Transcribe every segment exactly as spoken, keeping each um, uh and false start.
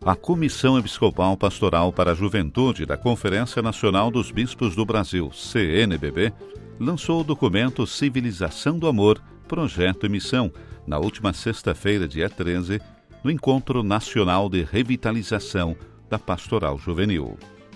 A Comissão Episcopal Pastoral para a Juventude da Conferência Nacional dos Bispos do Brasil, C N B B, lançou o documento Civilização do Amor, Projeto e Missão, na última sexta-feira, dia treze, no Encontro Nacional de Revitalização da Pastoral Juvenil.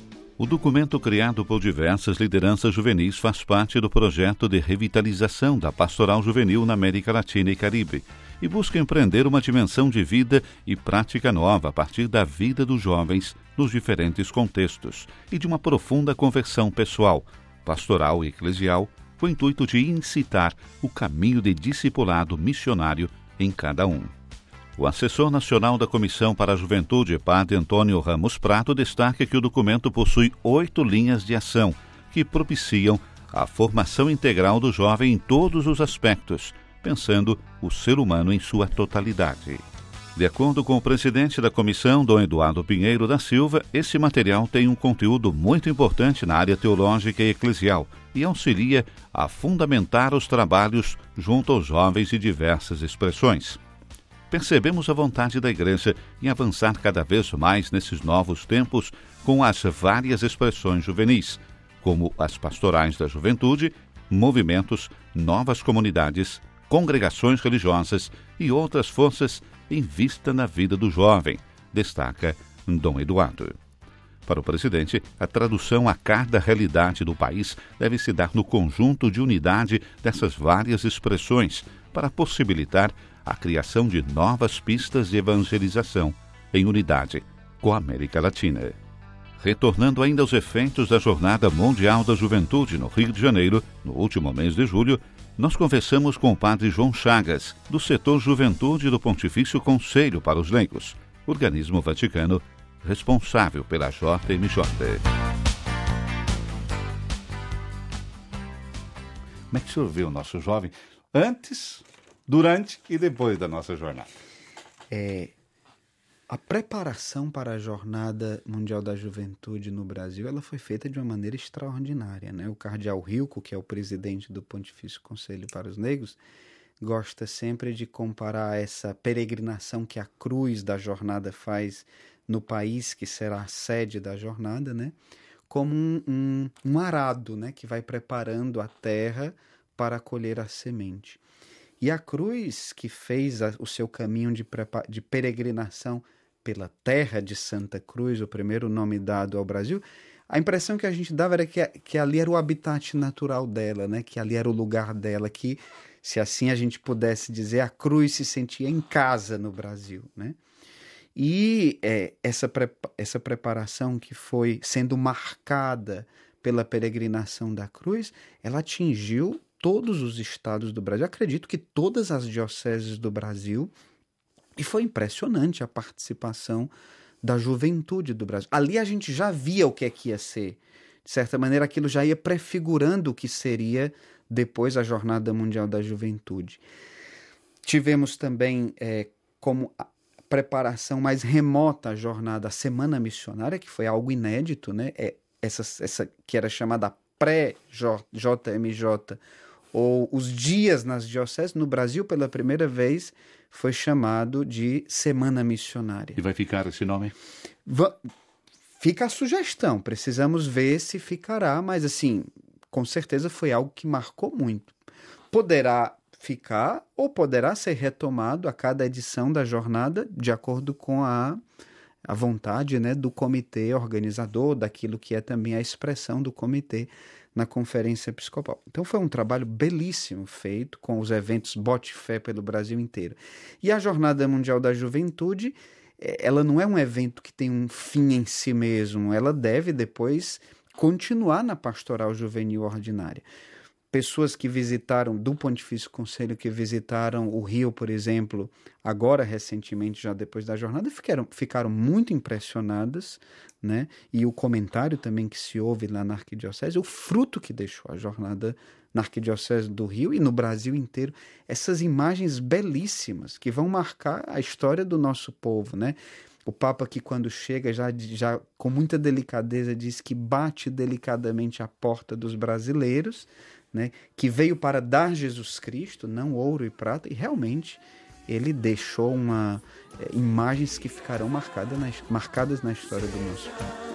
O documento, criado por diversas lideranças juvenis, faz parte do projeto de revitalização da Pastoral Juvenil na América Latina e Caribe e busca empreender uma dimensão de vida e prática nova a partir da vida dos jovens nos diferentes contextos e de uma profunda conversão pessoal, pastoral e eclesial, com o intuito de incitar o caminho de discipulado missionário em cada um. O assessor nacional da Comissão para a Juventude, Padre Antônio Ramos Prato, destaca que o documento possui oito linhas de ação que propiciam a formação integral do jovem em todos os aspectos, pensando o ser humano em sua totalidade. De acordo com o presidente da comissão, Dom Eduardo Pinheiro da Silva, esse material tem um conteúdo muito importante na área teológica e eclesial e auxilia a fundamentar os trabalhos junto aos jovens de diversas expressões. Percebemos a vontade da Igreja em avançar cada vez mais nesses novos tempos com as várias expressões juvenis, como as pastorais da juventude, movimentos, novas comunidades, congregações religiosas e outras forças em vista na vida do jovem, destaca Dom Eduardo. Para o presidente, a tradução a cada realidade do país deve se dar no conjunto de unidade dessas várias expressões para possibilitar a criação de novas pistas de evangelização em unidade com a América Latina. Retornando ainda aos efeitos da Jornada Mundial da Juventude no Rio de Janeiro, no último mês de julho, nós conversamos com o padre João Chagas, do setor Juventude do Pontifício Conselho para os Leigos, organismo vaticano responsável pela J M J. Como é que o senhor vê o nosso jovem antes, durante e depois da nossa jornada? É, a preparação para a Jornada Mundial da Juventude no Brasil, ela foi feita de uma maneira extraordinária, né? O cardeal Rilco, que é o presidente do Pontifício Conselho para os Leigos, gosta sempre de comparar essa peregrinação que a cruz da jornada faz no país que será a sede da jornada, né? Como um, um, um arado, né? Que vai preparando a terra para colher a semente. E a cruz que fez a, o seu caminho de, prepa- de peregrinação pela terra de Santa Cruz, o primeiro nome dado ao Brasil, a impressão que a gente dava era que, que ali era o habitat natural dela, né? Que ali era o lugar dela, que, se assim a gente pudesse dizer, a cruz se sentia em casa no Brasil, né? E é, essa, prepa- essa preparação que foi sendo marcada pela peregrinação da cruz, ela atingiu todos os estados do Brasil, acredito que todas as dioceses do Brasil, e foi impressionante a participação da juventude do Brasil. Ali a gente já via o que é que ia ser. De certa maneira, aquilo já ia prefigurando o que seria depois a Jornada Mundial da Juventude. Tivemos também é, como a preparação mais remota a jornada, a Semana Missionária, que foi algo inédito, né? É, essa, essa que era chamada pré-J M J, ou os dias nas dioceses, no Brasil, pela primeira vez, foi chamado de Semana Missionária. E vai ficar esse nome? Va- Fica a sugestão, precisamos ver se ficará, mas assim, com certeza foi algo que marcou muito. Poderá ficar ou poderá ser retomado a cada edição da jornada, de acordo com a, a vontade, né, do comitê organizador, daquilo que é também a expressão do comitê na Conferência Episcopal. Então foi um trabalho belíssimo feito com os eventos Bote Fé pelo Brasil inteiro. E a Jornada Mundial da Juventude, ela não é um evento que tem um fim em si mesmo, ela deve depois continuar na pastoral juvenil ordinária. Pessoas que visitaram, do Pontifício Conselho, que visitaram o Rio, por exemplo, agora recentemente, já depois da jornada, ficaram, ficaram muito impressionadas, né? E o comentário também que se ouve lá na Arquidiocese, o fruto que deixou a jornada na Arquidiocese do Rio e no Brasil inteiro, essas imagens belíssimas que vão marcar a história do nosso povo, né? O Papa que quando chega já, já com muita delicadeza diz que bate delicadamente a porta dos brasileiros, né, que veio para dar Jesus Cristo, não ouro e prata, e realmente ele deixou uma, é, imagens que ficarão marcadas na, marcadas na história do nosso país.